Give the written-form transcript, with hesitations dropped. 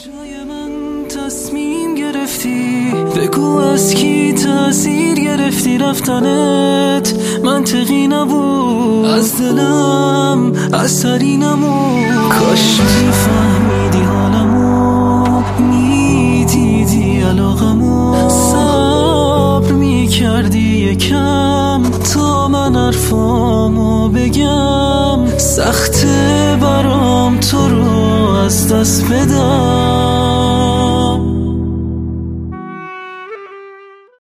جای من تصمیم گرفتی، بگو از کی تأثیر گرفتی رفتنت منطقی نبود، از دلم اثری نمود. کاش میفهمیدی حالمو، میدیدی علاقمو، صبر میکردی یکم تا من حرفامو بگم. سخته برام تو رو از دست بدم.